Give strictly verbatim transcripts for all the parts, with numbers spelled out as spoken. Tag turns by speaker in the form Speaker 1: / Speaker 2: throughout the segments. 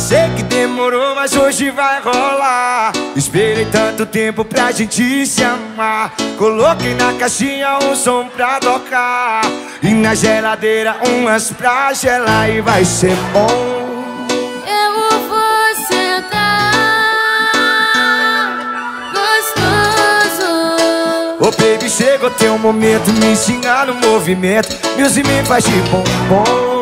Speaker 1: Sei que demorou, mas hoje vai rolar. Esperei tanto tempo pra gente se amar. Coloquei na caixinha um som pra tocar e na geladeira umas pra gelar. E vai ser bom.
Speaker 2: Eu vou sentar gostoso.
Speaker 1: Ô baby, chegou teu momento, me ensinar no movimento. Music me faz de bombom.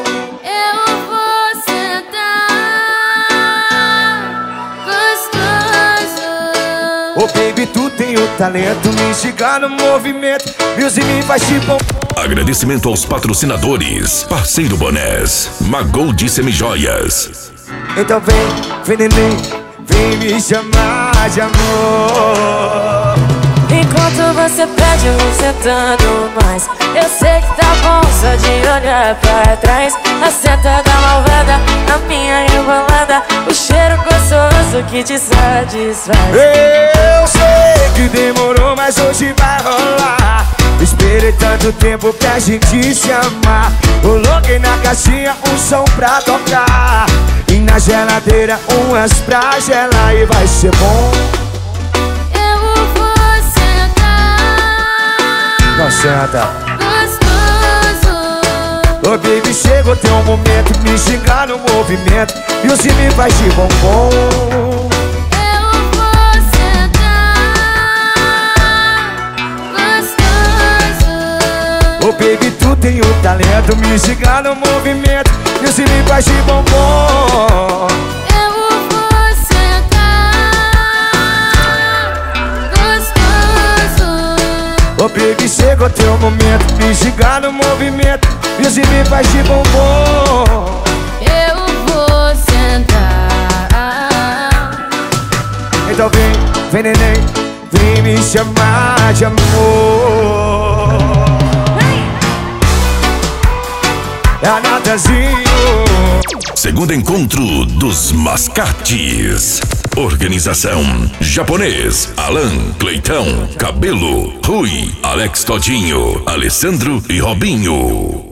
Speaker 1: Oh baby, tu tem o talento, me instigar no movimento. Music me faz de bom.
Speaker 3: Agradecimento aos patrocinadores. Parceiro Bonés, Magold Semijoias.
Speaker 1: Então vem, vem neném, vem me chamar de amor.
Speaker 2: Enquanto você pede, eu vou sentando mais. Eu sei que tá bom só de olhar pra trás. A senta da malvada, a minha rebolada, o cheiro gostoso que te satisfaz.
Speaker 1: Eu sei que demorou, mas hoje vai rolar. Esperei tanto tempo pra gente se amar. Coloquei na caixinha um som pra tocar e na geladeira umas pra gelar. E vai ser bom. Não senta
Speaker 2: gostoso.
Speaker 1: Oh baby, chegou teu momento, me xingar no movimento. E o me faz de bombom.
Speaker 2: Eu vou sentar gostoso.
Speaker 1: Oh baby, tu tem o talento, me xingar no movimento. E o me faz de bombom. Oh baby, chegou teu momento, me xingar no movimento. Music me faz de bombom.
Speaker 2: Eu vou sentar.
Speaker 1: Então vem, vem neném, vem me chamar de amor. É a Natazinho.
Speaker 3: Segundo encontro dos Mascates. Organização Japonês, Alan, Cleitão, Cabelo, Rui, Alex Todinho, Alessandro e Robinho.